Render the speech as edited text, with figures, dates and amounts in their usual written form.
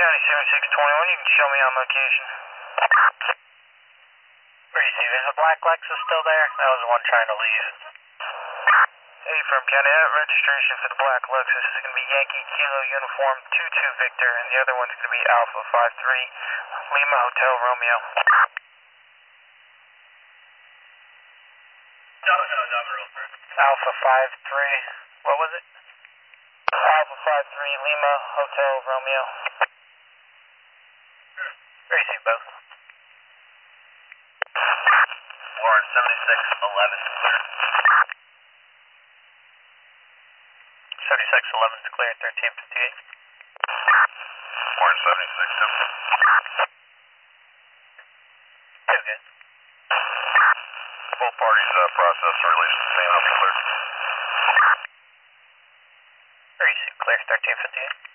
County 7621, you can show me on location. Where you see, there's a black Lexus still there? That was the one trying to leave. Hey, from County, that registration for the black Lexus is going to be Yankee Kilo Uniform 22 Victor, and the other one's going to be Alpha 53 Lima Hotel Romeo. No, number over. Alpha 53, what was it? Alpha 53 Lima Hotel Romeo. Where you see both? Warren 7611 is clear. 7611 is clear, 1358. Warren 76, yep. Okay. Both parties process and release the same, I'll be clear. Where you see, clear, 1358.